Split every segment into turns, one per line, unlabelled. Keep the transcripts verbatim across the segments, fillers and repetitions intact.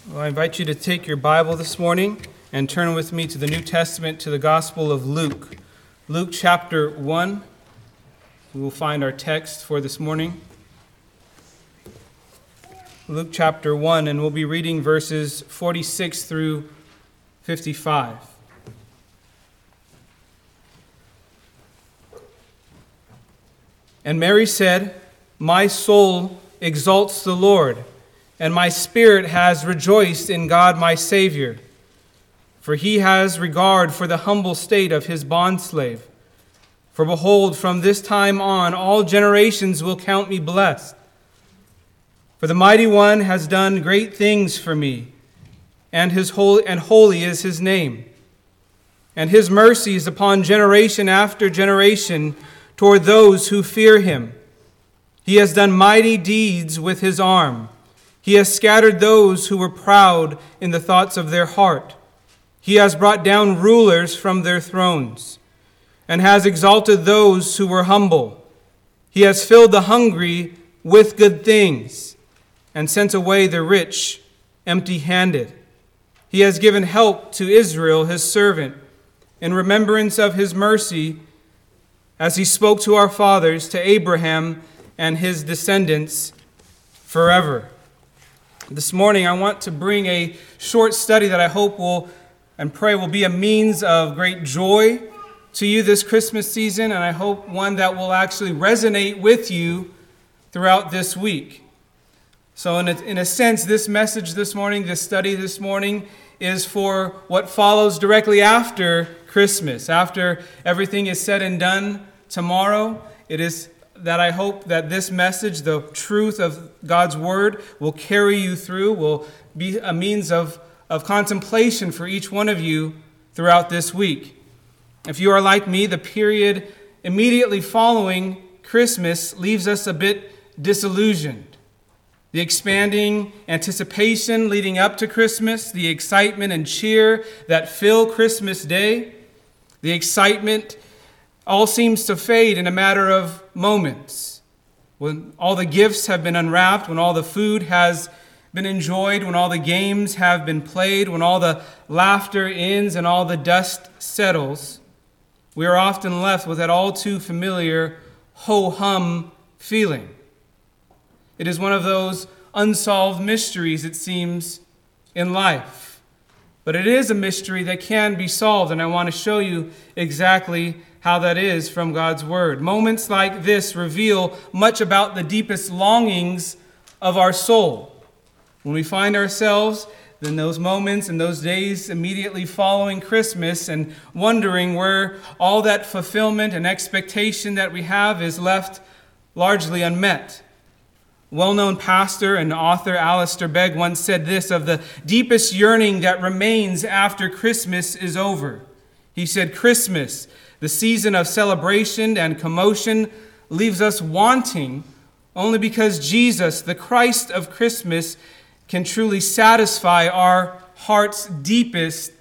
Well, I invite you to take your Bible this morning and turn with me to the New Testament, to the Gospel of Luke. Luke chapter one, we will find our text for this morning. Luke chapter one, and we'll be reading verses forty-six through fifty-five. And Mary said, "My soul exalts the Lord, and my spirit has rejoiced in God my Savior. For he has regard for the humble state of his bondslave. For behold, from this time on all generations will count me blessed. For the Mighty One has done great things for me, and his holy and holy is his name. And his mercy is upon generation after generation toward those who fear him. He has done mighty deeds with his arm. He has scattered those who were proud in the thoughts of their heart. He has brought down rulers from their thrones, and has exalted those who were humble. He has filled the hungry with good things, and sent away the rich empty-handed. He has given help to Israel, his servant, in remembrance of his mercy, as he spoke to our fathers, to Abraham and his descendants forever." This morning, I want to bring a short study that I hope will and pray will be a means of great joy to you this Christmas season, and I hope one that will actually resonate with you throughout this week. So in a, in a sense, this message this morning, this study this morning, is for what follows directly after Christmas. After everything is said and done tomorrow, it is that I hope that this message, the truth of God's Word, will carry you through, will be a means of, of contemplation for each one of you throughout this week. If you are like me, the period immediately following Christmas leaves us a bit disillusioned. The expanding anticipation leading up to Christmas, the excitement and cheer that fill Christmas Day, the excitement all seems to fade in a matter of moments. When all the gifts have been unwrapped, when all the food has been enjoyed, when all the games have been played, when all the laughter ends and all the dust settles, we are often left with that all too familiar ho-hum feeling. It is one of those unsolved mysteries, it seems, in life. But it is a mystery that can be solved, and I want to show you exactly how that is from God's Word. Moments like this reveal much about the deepest longings of our soul. When we find ourselves in those moments and those days immediately following Christmas and wondering where all that fulfillment and expectation that we have is left largely unmet. Well-known pastor and author Alistair Begg once said this of the deepest yearning that remains after Christmas is over. He said, "Christmas, the season of celebration and commotion, leaves us wanting only because Jesus, the Christ of Christmas, can truly satisfy our heart's deepest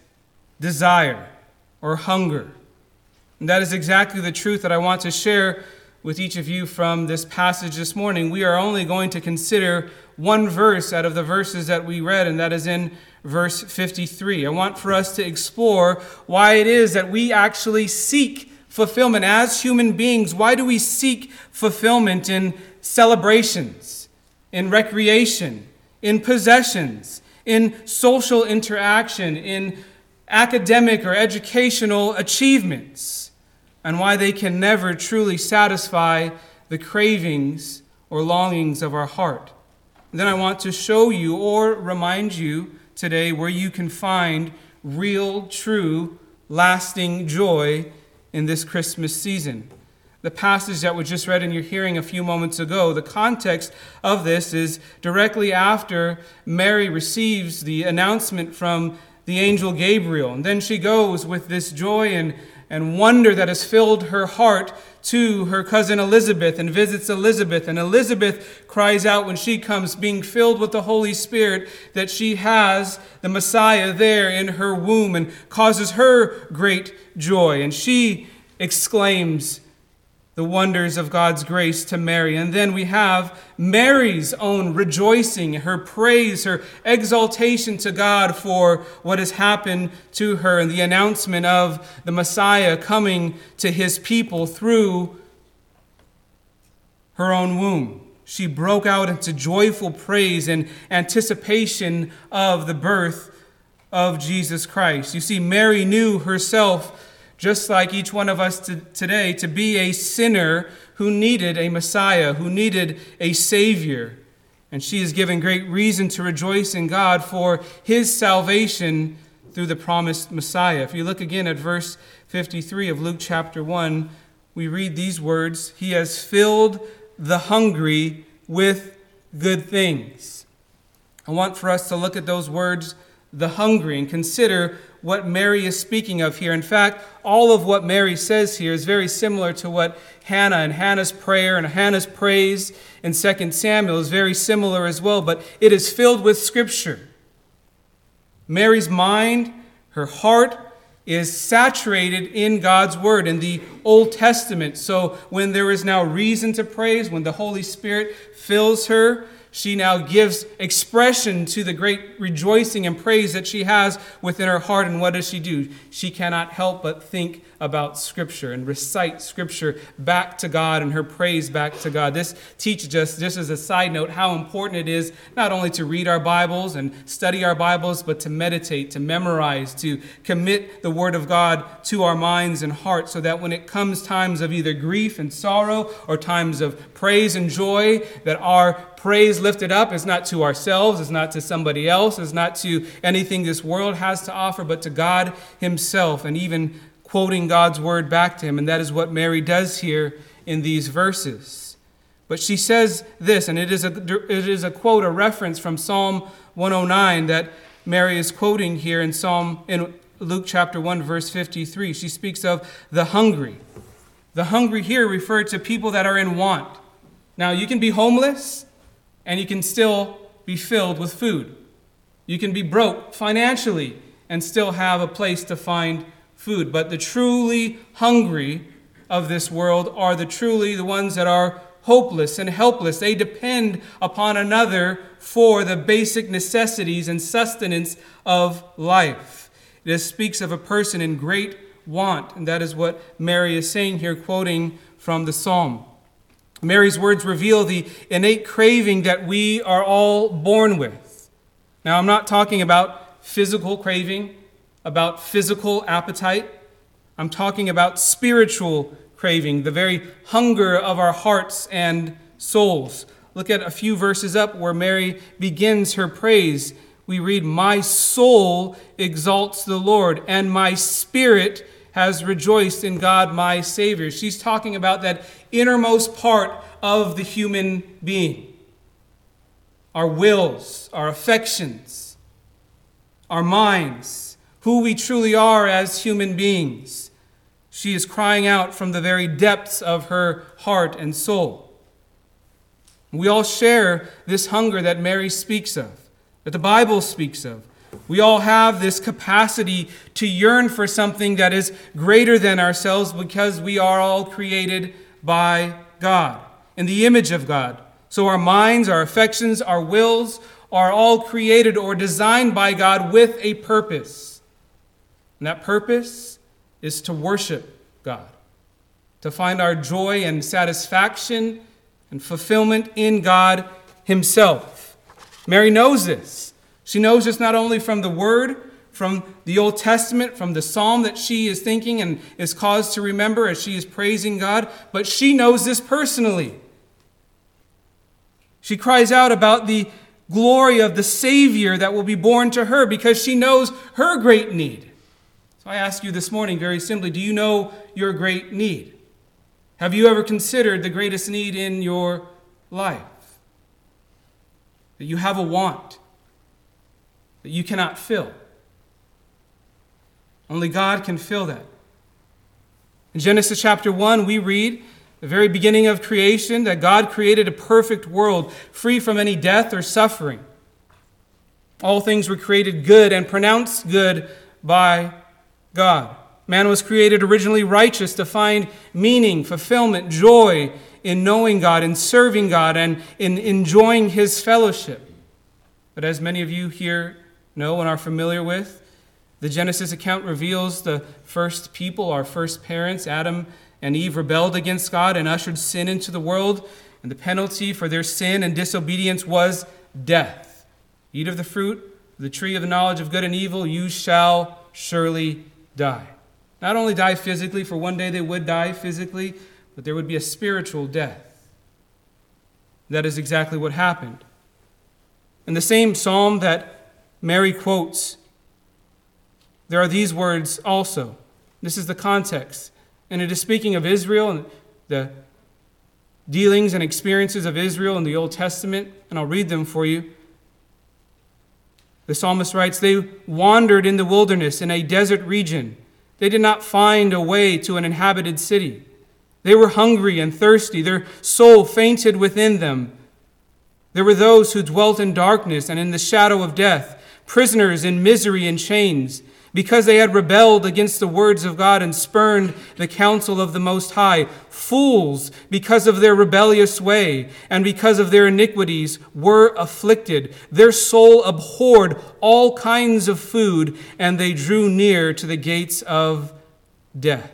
desire or hunger." And that is exactly the truth that I want to share with each of you from this passage this morning. We are only going to consider one verse out of the verses that we read, and that is in verse fifty-three. I want for us to explore why it is that we actually seek fulfillment as human beings. Why do we seek fulfillment in celebrations, in recreation, in possessions, in social interaction, in academic or educational achievements, and why they can never truly satisfy the cravings or longings of our heart? And then I want to show you or remind you today where you can find real, true, lasting joy in this Christmas season. The passage that we just read in your hearing a few moments ago, the context of this is directly after Mary receives the announcement from the angel Gabriel. And then she goes with this joy and, and wonder that has filled her heart to her cousin Elizabeth and visits Elizabeth. And Elizabeth cries out when she comes, being filled with the Holy Spirit, that she has the Messiah there in her womb and causes her great joy. And she exclaims, the wonders of God's grace to Mary. And then we have Mary's own rejoicing, her praise, her exaltation to God for what has happened to her, and the announcement of the Messiah coming to his people through her own womb. She broke out into joyful praise and anticipation of the birth of Jesus Christ. You see, Mary knew herself, just like each one of us to today, to be a sinner who needed a Messiah, who needed a Savior. And she is given great reason to rejoice in God for his salvation through the promised Messiah. If you look again at verse fifty-three of Luke chapter one, we read these words, "He has filled the hungry with good things." I want for us to look at those words, the hungry, and consider what Mary is speaking of here. In fact, all of what Mary says here is very similar to what Hannah and Hannah's prayer and Hannah's praise in Second Samuel is very similar as well, but it is filled with Scripture. Mary's mind, her heart, is saturated in God's Word, in the Old Testament. So when there is now reason to praise, when the Holy Spirit fills her, she now gives expression to the great rejoicing and praise that she has within her heart. And what does she do? She cannot help but think about Scripture and recite Scripture back to God and her praise back to God. This teaches us, just as a side note, how important it is not only to read our Bibles and study our Bibles, but to meditate, to memorize, to commit the Word of God to our minds and hearts, so that when it comes times of either grief and sorrow or times of praise and joy, that our praise lifted up is not to ourselves, is not to somebody else, is not to anything this world has to offer, but to God himself, and even quoting God's word back to him. And that is what Mary does here in these verses. But she says this, and it is a, it is a quote, a reference from Psalm one oh nine that Mary is quoting here in Psalm in Luke chapter one, verse fifty-three. She speaks of the hungry. The hungry here refer to people that are in want. Now, you can be homeless, and you can still be filled with food. You can be broke financially and still have a place to find food. But the truly hungry of this world are the truly the ones that are hopeless and helpless. They depend upon another for the basic necessities and sustenance of life. This speaks of a person in great want, and that is what Mary is saying here, quoting from the Psalm. Mary's words reveal the innate craving that we are all born with. Now, I'm not talking about physical craving, about physical appetite. I'm talking about spiritual craving, the very hunger of our hearts and souls. Look at a few verses up where Mary begins her praise. We read, "My soul exalts the Lord, and my spirit has rejoiced in God my Savior." She's talking about that innermost part of the human being. Our wills, our affections, our minds, who we truly are as human beings. She is crying out from the very depths of her heart and soul. We all share this hunger that Mary speaks of, that the Bible speaks of. We all have this capacity to yearn for something that is greater than ourselves, because we are all created by God, in the image of God. So our minds, our affections, our wills are all created or designed by God with a purpose. And that purpose is to worship God, to find our joy and satisfaction and fulfillment in God himself. Mary knows this. She knows this not only from the Word, from the Old Testament, from the Psalm that she is thinking and is caused to remember as she is praising God, but she knows this personally. She cries out about the glory of the Savior that will be born to her, because she knows her great need. So I ask you this morning very simply, do you know your great need? Have you ever considered the greatest need in your life? That you have a want that you cannot fill. Only God can fill that. In Genesis chapter one, we read, the very beginning of creation, that God created a perfect world, free from any death or suffering. All things were created good and pronounced good by God. Man was created originally righteous to find meaning, fulfillment, joy in knowing God, in serving God, and in enjoying His fellowship. But as many of you here know and are familiar with, the Genesis account reveals the first people, our first parents, Adam and Eve, rebelled against God and ushered sin into the world, and the penalty for their sin and disobedience was death. Eat of the fruit of the tree of the knowledge of good and evil, you shall surely die. Not only die physically, for one day they would die physically, but there would be a spiritual death. That is exactly what happened. In the same psalm that Mary quotes, there are these words also. This is the context. And it is speaking of Israel and the dealings and experiences of Israel in the Old Testament. And I'll read them for you. The psalmist writes, "They wandered in the wilderness in a desert region. They did not find a way to an inhabited city. They were hungry and thirsty. Their soul fainted within them. There were those who dwelt in darkness and in the shadow of death, prisoners in misery and chains, because they had rebelled against the words of God and spurned the counsel of the Most High. Fools, because of their rebellious way and because of their iniquities, were afflicted. Their soul abhorred all kinds of food, and they drew near to the gates of death."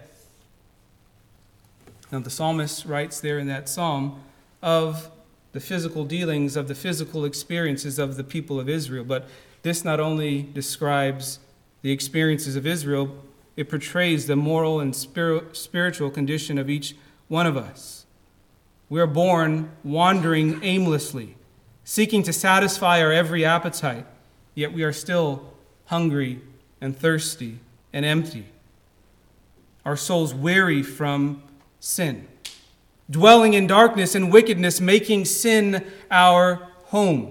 Now, the psalmist writes there in that psalm of the physical dealings, of the physical experiences of the people of Israel. But this not only describes the experiences of Israel, it portrays the moral and spiritual condition of each one of us. We are born wandering aimlessly, seeking to satisfy our every appetite, yet we are still hungry and thirsty and empty. Our souls weary from sin, dwelling in darkness and wickedness, making sin our home,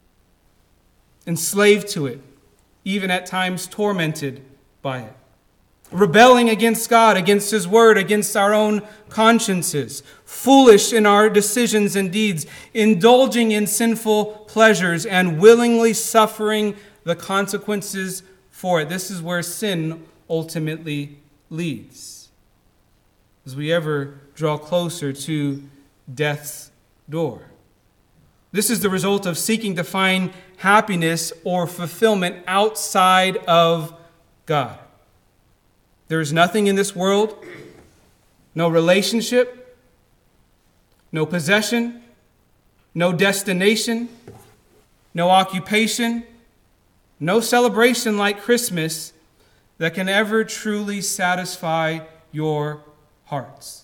enslaved to it, even at times tormented by it, rebelling against God, against His word, against our own consciences, foolish in our decisions and deeds, indulging in sinful pleasures, and willingly suffering the consequences for it. This is where sin ultimately leads, as we ever draw closer to death's door. This is the result of seeking to find happiness or fulfillment outside of God. There is nothing in this world, no relationship, no possession, no destination, no occupation, no celebration like Christmas that can ever truly satisfy your hearts.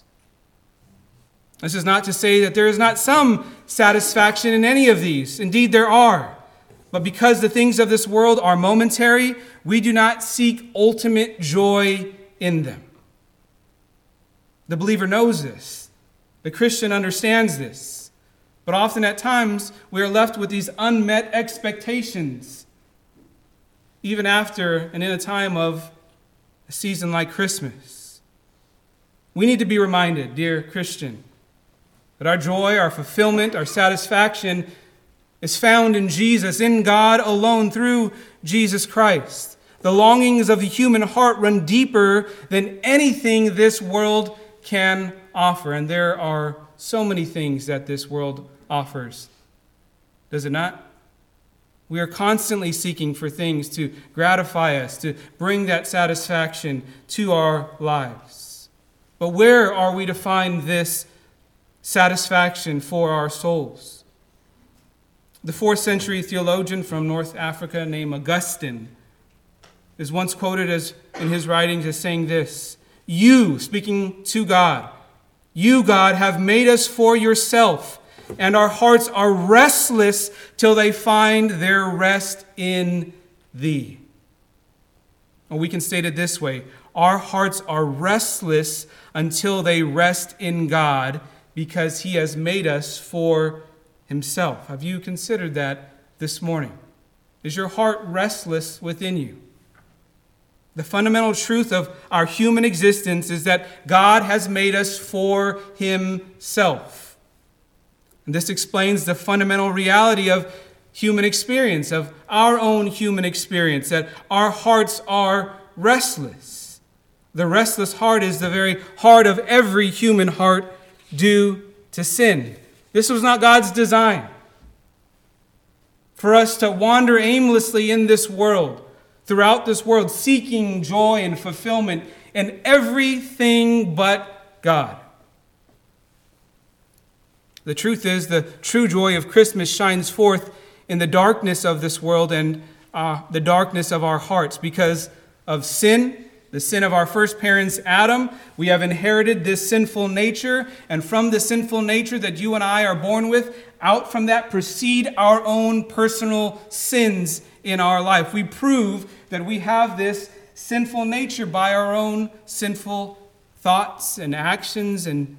This is not to say that there is not some satisfaction in any of these. Indeed, there are. But because the things of this world are momentary, we do not seek ultimate joy in them. The believer knows this. The Christian understands this. But often at times, we are left with these unmet expectations, even after and in a time of a season like Christmas. We need to be reminded, dear Christian, that our joy, our fulfillment, our satisfaction is found in Jesus, in God alone, through Jesus Christ. The longings of the human heart run deeper than anything this world can offer. And there are so many things that this world offers. Does it not? We are constantly seeking for things to gratify us, to bring that satisfaction to our lives. But where are we to find this satisfaction for our souls? The fourth century theologian from North Africa named Augustine is once quoted as in his writings as saying this: "You," speaking to God, "you, God, have made us for yourself, and our hearts are restless till they find their rest in thee." Or we can state it this way: our hearts are restless until they rest in God, because He has made us for Himself. Have you considered that this morning? Is your heart restless within you? The fundamental truth of our human existence is that God has made us for Himself. And this explains the fundamental reality of human experience, of our own human experience, that our hearts are restless. The restless heart is the very heart of every human heart due to sin. This was not God's design. For us to wander aimlessly in this world, throughout this world, seeking joy and fulfillment in everything but God. The truth is, the true joy of Christmas shines forth in the darkness of this world and uh, the darkness of our hearts because of sin, the sin of our first parents, Adam. We have inherited this sinful nature, and from the sinful nature that you and I are born with, out from that proceed our own personal sins in our life. We prove that we have this sinful nature by our own sinful thoughts and actions and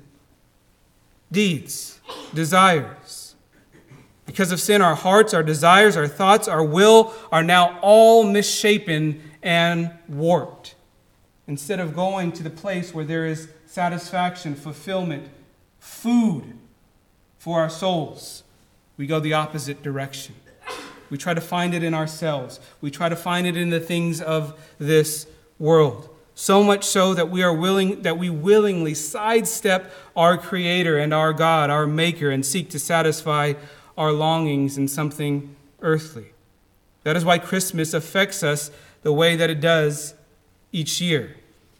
deeds, desires. Because of sin, our hearts, our desires, our thoughts, our will are now all misshapen and warped. Instead of going to the place where there is satisfaction, fulfillment, food for our souls, we go the opposite direction. We try to find it in ourselves. We try to find it in the things of this world. So much so that we are willing, that we willingly sidestep our Creator and our God, our Maker, and seek to satisfy our longings in something earthly. That is why Christmas affects us the way that it does each year.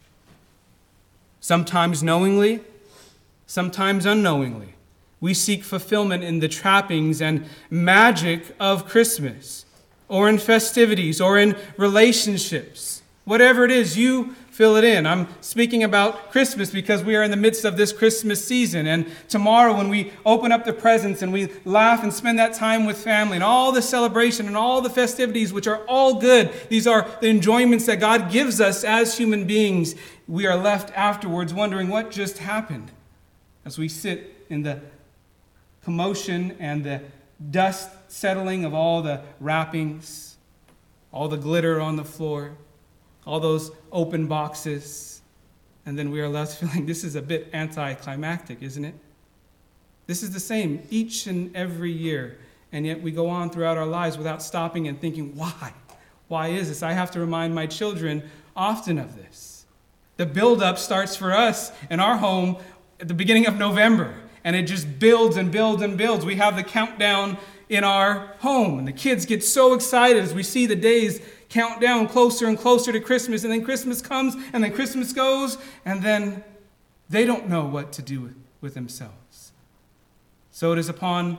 Sometimes knowingly, sometimes unknowingly. We seek fulfillment in the trappings and magic of Christmas, or in festivities, or in relationships. Whatever it is, you fill it in. I'm speaking about Christmas because we are in the midst of this Christmas season. And tomorrow when we open up the presents and we laugh and spend that time with family and all the celebration and all the festivities, which are all good, these are the enjoyments that God gives us as human beings, we are left afterwards wondering what just happened as we sit in the commotion and the dust settling of all the wrappings, all the glitter on the floor, all those open boxes, and then we are left feeling this is a bit anticlimactic, isn't it? This is the same each and every year, and yet we go on throughout our lives without stopping and thinking, why? Why is this? I have to remind my children often of this. The buildup starts for us in our home at the beginning of November. And it just builds and builds and builds. We have the countdown in our home. And the kids get so excited as we see the days count down closer and closer to Christmas. And then Christmas comes, and then Christmas goes, and then they don't know what to do with, with themselves. So it is upon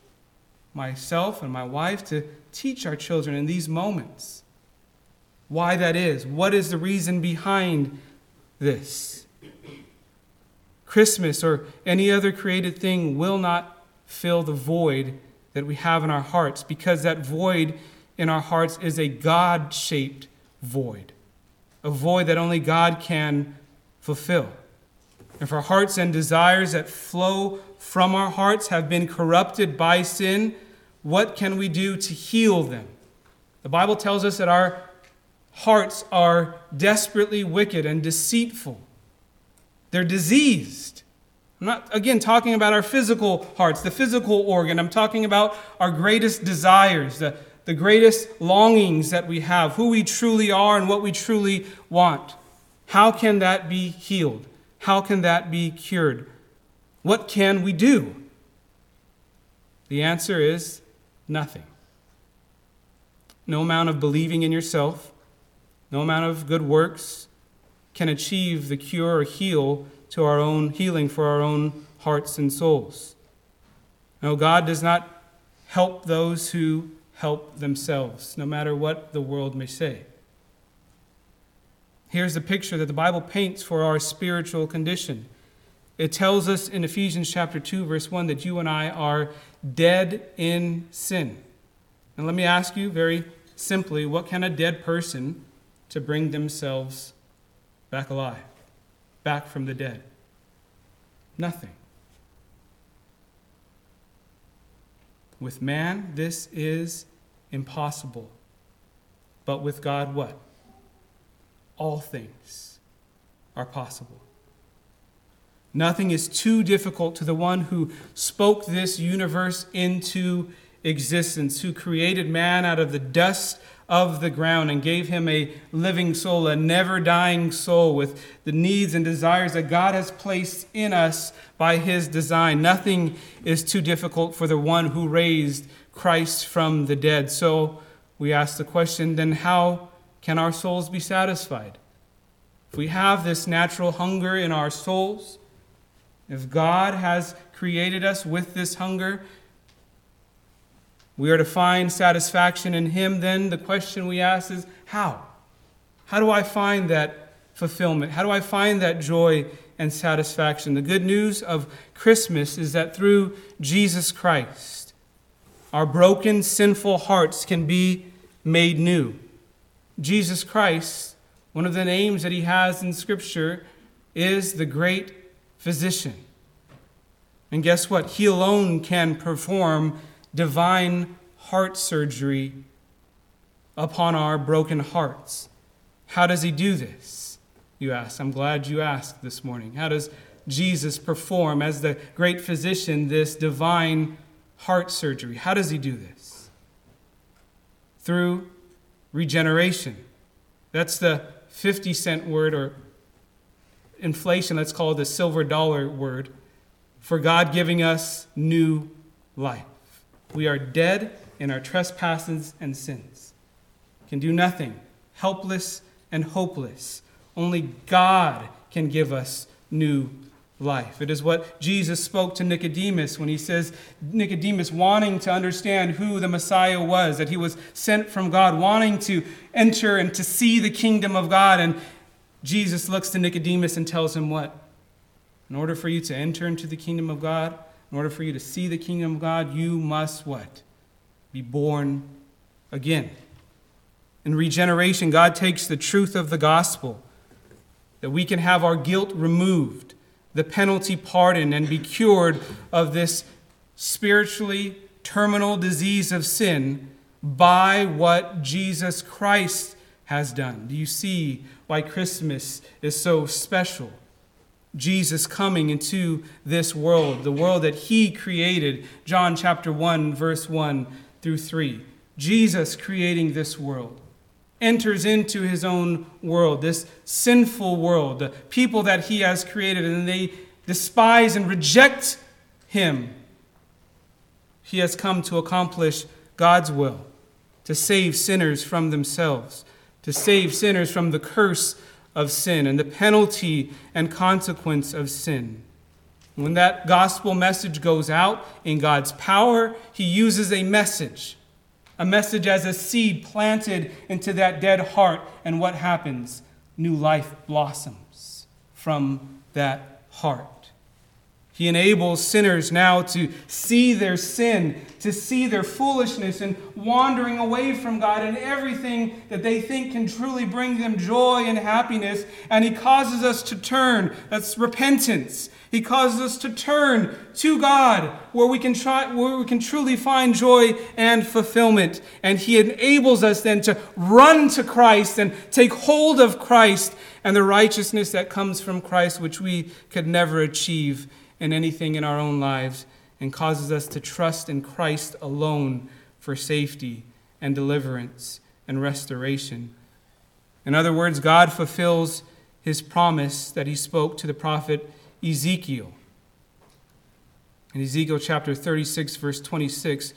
myself and my wife to teach our children in these moments why that is. What is the reason behind this? Christmas or any other created thing will not fill the void that we have in our hearts, because that void in our hearts is a God-shaped void, a void that only God can fulfill. If our hearts and desires that flow from our hearts have been corrupted by sin, what can we do to heal them? The Bible tells us that our hearts are desperately wicked and deceitful. They're diseased. I'm not, again, talking about our physical hearts, the physical organ. I'm talking about our greatest desires, the, the greatest longings that we have, who we truly are and what we truly want. How can that be healed? How can that be cured? What can we do? The answer is nothing. No amount of believing in yourself, no amount of good works can achieve the cure or heal to our own healing for our own hearts and souls. No, God does not help those who help themselves, no matter what the world may say. Here's the picture that the Bible paints for our spiritual condition. It tells us in Ephesians chapter two, verse one, that you and I are dead in sin. And let me ask you very simply, what can a dead person to bring themselves back alive, back from the dead? Nothing. With man, this is impossible. But with God, what? All things are possible. Nothing is too difficult to the one who spoke this universe into existence, who created man out of the dust of the ground and gave him a living soul, a never-dying soul with the needs and desires that God has placed in us by his design. Nothing is too difficult for the one who raised Christ from the dead. So we ask the question, then how can our souls be satisfied? If we have this natural hunger in our souls, if God has created us with this hunger, we are to find satisfaction in him, then the question we ask is, how? How do I find that fulfillment? How do I find that joy and satisfaction? The good news of Christmas is that through Jesus Christ, our broken, sinful hearts can be made new. Jesus Christ, one of the names that he has in Scripture, is the great physician. And guess what? He alone can perform divine heart surgery upon our broken hearts. How does he do this, you ask? I'm glad you asked this morning. How does Jesus perform as the great physician this divine heart surgery? How does he do this? Through regeneration. That's the fifty cent word, or inflation, let's call it the silver dollar word, for God giving us new life. We are dead in our trespasses and sins, can do nothing, helpless and hopeless. Only God can give us new life. It is what Jesus spoke to Nicodemus when he says, Nicodemus wanting to understand who the Messiah was, that he was sent from God, wanting to enter and to see the kingdom of God. And Jesus looks to Nicodemus and tells him what? In order for you to enter into the kingdom of God, in order for you to see the kingdom of God, you must what? Be born again. In regeneration, God takes the truth of the gospel, that we can have our guilt removed, the penalty pardoned, and be cured of this spiritually terminal disease of sin by what Jesus Christ has done. Do you see why Christmas is so special? Jesus coming into this world, the world that he created, John chapter one, verse one through three. Jesus creating this world, enters into his own world, this sinful world, the people that he has created, and they despise and reject him. He has come to accomplish God's will, to save sinners from themselves, to save sinners from the curse of sin and the penalty and consequence of sin. When that gospel message goes out in God's power, he uses a message, a message as a seed planted into that dead heart. And what happens? New life blossoms from that heart. He enables sinners now to see their sin, to see their foolishness and wandering away from God and everything that they think can truly bring them joy and happiness. And he causes us to turn. That's repentance. He causes us to turn to God where we can try, where we can truly find joy and fulfillment. And he enables us then to run to Christ and take hold of Christ and the righteousness that comes from Christ, which we could never achieve in anything in our own lives, and causes us to trust in Christ alone for safety and deliverance and restoration. In other words, God fulfills his promise that he spoke to the prophet Ezekiel. In Ezekiel chapter thirty-six, verse twenty-six,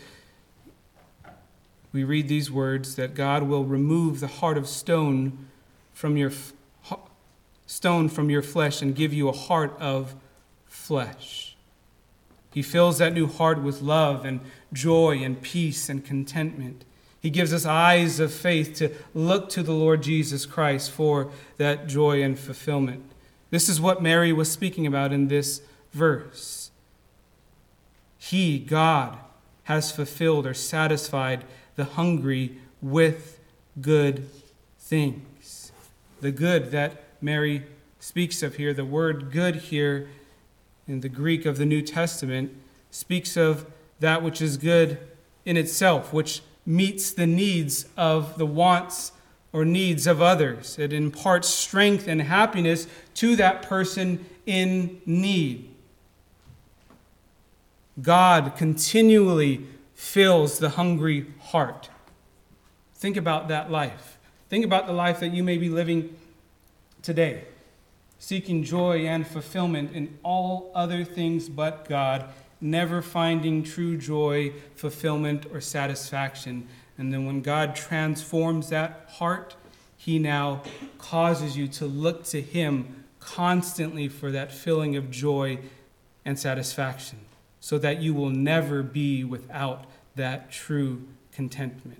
we read these words, that God will remove the heart of stone from your stone from your flesh and give you a heart of flesh. He fills that new heart with love and joy and peace and contentment. He gives us eyes of faith to look to the Lord Jesus Christ for that joy and fulfillment. This is what Mary was speaking about in this verse. He, God, has fulfilled or satisfied the hungry with good things. The good that Mary speaks of here, the word good here in the Greek of the New Testament, speaks of that which is good in itself, which meets the needs of the wants or needs of others. It imparts strength and happiness to that person in need. God continually fills the hungry heart. Think about that life. Think about the life that you may be living today, seeking joy and fulfillment in all other things but God, never finding true joy, fulfillment, or satisfaction. And then when God transforms that heart, he now causes you to look to him constantly for that feeling of joy and satisfaction, so that you will never be without that true contentment.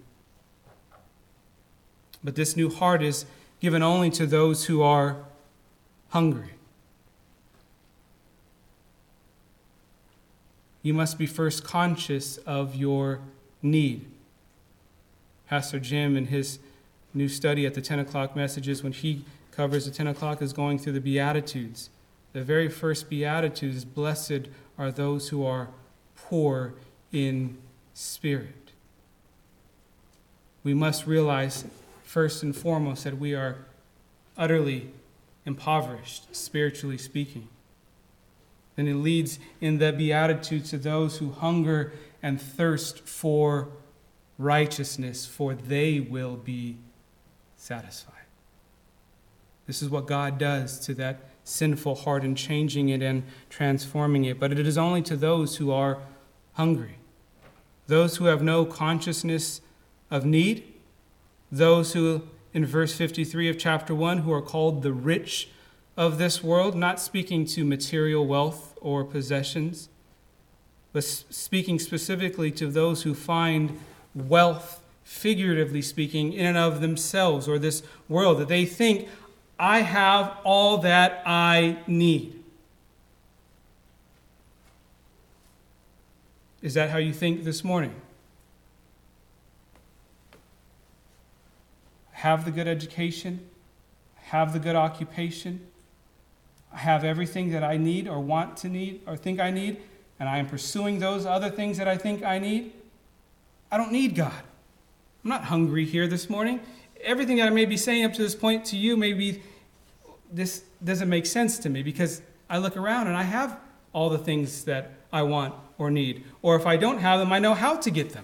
But this new heart is given only to those who are hungry. You must be first conscious of your need. Pastor Jim, in his new study at the ten o'clock messages, when he covers the ten o'clock, is going through the Beatitudes. The very first Beatitude is, blessed are those who are poor in spirit. We must realize, first and foremost, that we are utterly impoverished, spiritually speaking. Then it leads in the Beatitudes to those who hunger and thirst for righteousness, for they will be satisfied. This is what God does to that sinful heart in changing it and transforming it. But it is only to those who are hungry, those who have no consciousness of need, those who, in verse fifty-three of chapter one, who are called the rich of this world, not speaking to material wealth or possessions, but speaking specifically to those who find wealth, figuratively speaking, in and of themselves or this world, that they think, I have all that I need. Is that how you think this morning? Have the good education, have the good occupation, I have everything that I need or want to need or think I need, and I am pursuing those other things that I think I need. I don't need God. I'm not hungry here this morning. Everything that I may be saying up to this point to you, maybe this doesn't make sense to me because I look around and I have all the things that I want or need. Or if I don't have them, I know how to get them.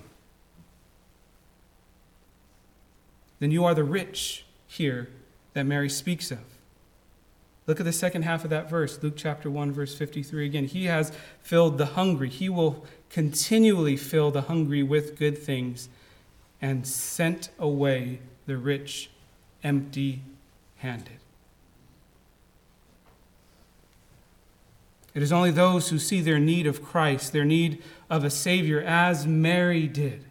Then you are the rich here that Mary speaks of. Look at the second half of that verse, Luke chapter one, verse fifty-three again. He has filled the hungry. He will continually fill the hungry with good things and sent away the rich empty-handed. It is only those who see their need of Christ, their need of a Savior, as Mary did.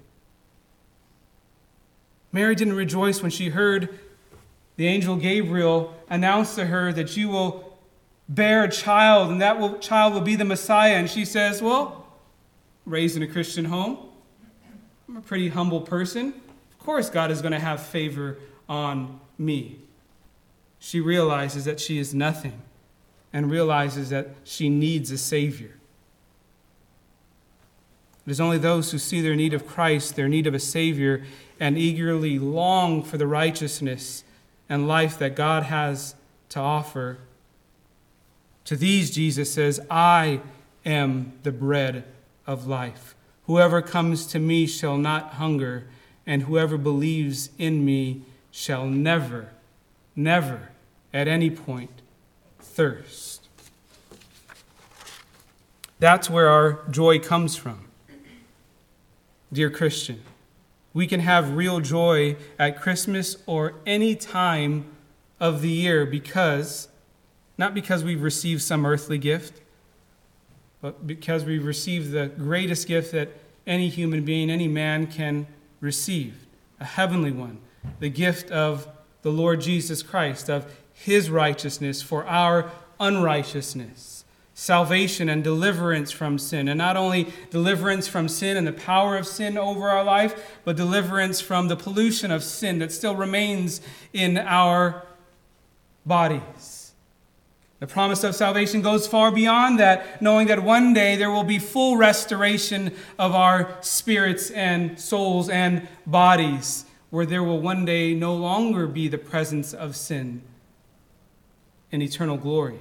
Mary didn't rejoice when she heard the angel Gabriel announce to her that you will bear a child and that will, child will be the Messiah. And she says, well, raised in a Christian home, I'm a pretty humble person. Of course God is going to have favor on me. She realizes that she is nothing and realizes that she needs a Savior. It is only those who see their need of Christ, their need of a Savior, and eagerly long for the righteousness and life that God has to offer. To these, Jesus says, I am the bread of life. Whoever comes to me shall not hunger, and whoever believes in me shall never, never, at any point, thirst. That's where our joy comes from. Dear Christian, we can have real joy at Christmas or any time of the year because, not because we've received some earthly gift, but because we've received the greatest gift that any human being, any man can receive, a heavenly one, the gift of the Lord Jesus Christ, of his righteousness for our unrighteousness. Salvation and deliverance from sin. And not only deliverance from sin and the power of sin over our life, but deliverance from the pollution of sin that still remains in our bodies. The promise of salvation goes far beyond that, knowing that one day there will be full restoration of our spirits and souls and bodies, where there will one day no longer be the presence of sin in eternal glory.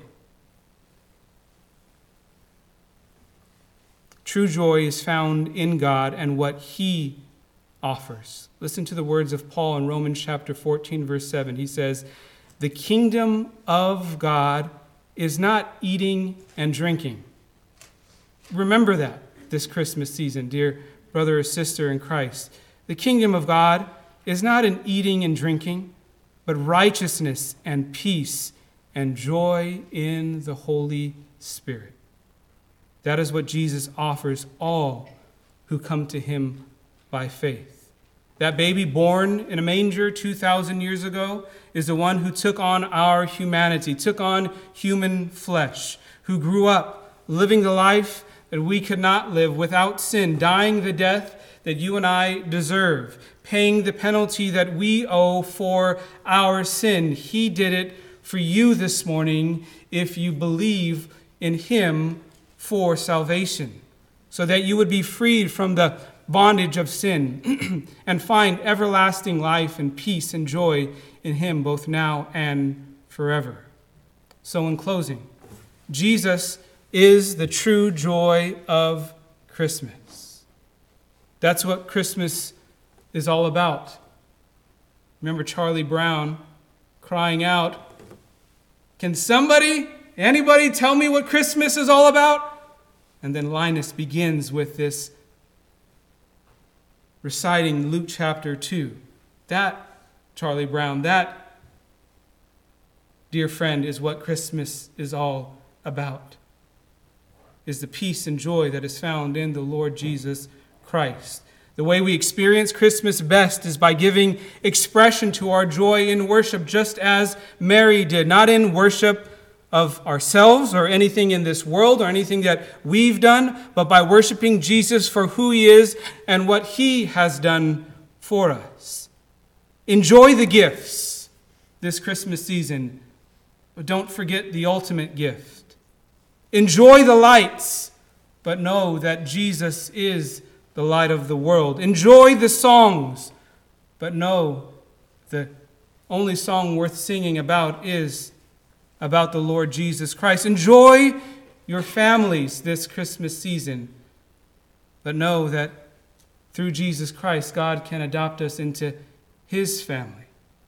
True joy is found in God and what he offers. Listen to the words of Paul in Romans chapter fourteen, verse seven. He says, "The kingdom of God is not eating and drinking." Remember that this Christmas season, dear brother or sister in Christ. The kingdom of God is not in eating and drinking, but righteousness and peace and joy in the Holy Spirit. That is what Jesus offers all who come to him by faith. That baby born in a manger two thousand years ago is the one who took on our humanity, took on human flesh, who grew up living the life that we could not live without sin, dying the death that you and I deserve, paying the penalty that we owe for our sin. He did it for you this morning if you believe in him for salvation, so that you would be freed from the bondage of sin and find everlasting life and peace and joy in him both now and forever. So in closing, Jesus is the true joy of Christmas. That's what Christmas is all about. Remember Charlie Brown crying out, "Can somebody, anybody tell me what Christmas is all about?" And then Linus begins with this reciting Luke chapter two. That, Charlie Brown, that, dear friend, is what Christmas is all about. Is the peace and joy that is found in the Lord Jesus Christ. The way we experience Christmas best is by giving expression to our joy in worship, just as Mary did, not in worship of ourselves or anything in this world or anything that we've done, but by worshiping Jesus for who he is and what he has done for us. Enjoy the gifts this Christmas season, but don't forget the ultimate gift. Enjoy the lights, but know that Jesus is the light of the world. Enjoy the songs, but know the only song worth singing about is about the Lord Jesus Christ. Enjoy your families this Christmas season, but know that through Jesus Christ, God can adopt us into his family.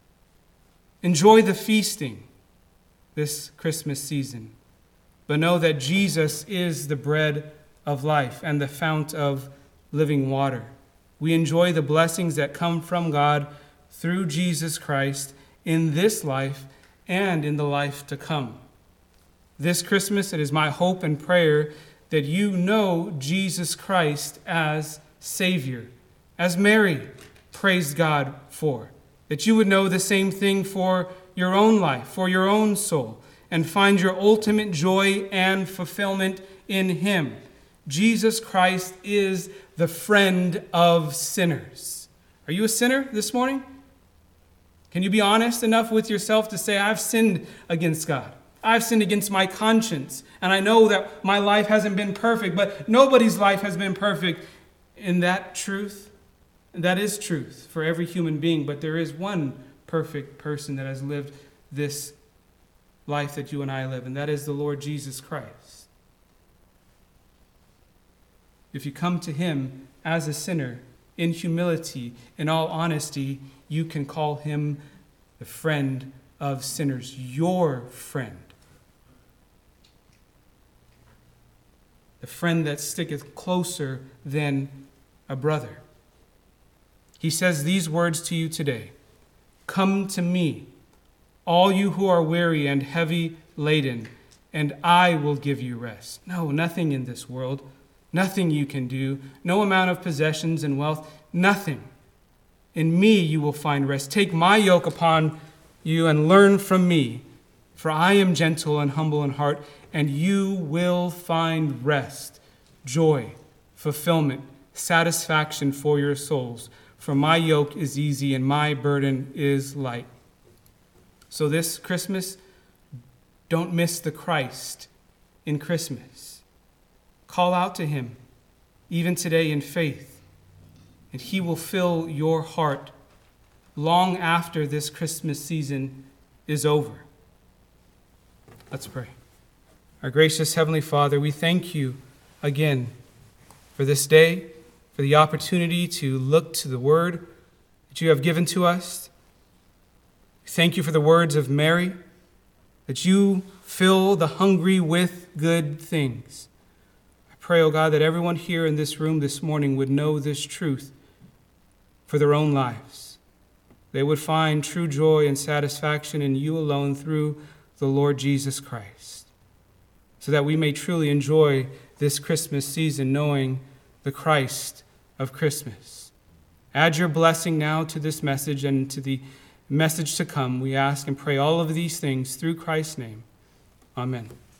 Enjoy the feasting this Christmas season, but know that Jesus is the bread of life and the fount of living water. We enjoy the blessings that come from God through Jesus Christ in this life and in the life to come. This Christmas, it is my hope and prayer that you know Jesus Christ as Savior, as Mary praised God for, that you would know the same thing for your own life, for your own soul, and find your ultimate joy and fulfillment in him. Jesus Christ is the friend of sinners. Are you a sinner this morning? Can you be honest enough with yourself to say, I've sinned against God. I've sinned against my conscience. And I know that my life hasn't been perfect, but nobody's life has been perfect. In that truth, that is truth for every human being, but there is one perfect person that has lived this life that you and I live, and that is the Lord Jesus Christ. If you come to him as a sinner, in humility, in all honesty, you can call him the friend of sinners, your friend. The friend that sticketh closer than a brother. He says these words to you today. Come to me, all you who are weary and heavy laden, and I will give you rest. No, nothing in this world, nothing you can do, no amount of possessions and wealth, nothing. In me you will find rest. Take my yoke upon you and learn from me, for I am gentle and humble in heart, and you will find rest, joy, fulfillment, satisfaction for your souls. For my yoke is easy and my burden is light. So this Christmas, don't miss the Christ in Christmas. Call out to him, even today in faith, and he will fill your heart long after this Christmas season is over. Let's pray. Our gracious Heavenly Father, we thank you again for this day. for the opportunity to look to the word that you have given to us. Thank you for the words of Mary, that you fill the hungry with good things. I pray, O God, that everyone here in this room this morning would know this truth for their own lives. They would find true joy and satisfaction in you alone through the Lord Jesus Christ, so that we may truly enjoy this Christmas season knowing the Christ of Christmas. Add your blessing now to this message and to the message to come. We ask and pray all of these things through Christ's name. Amen.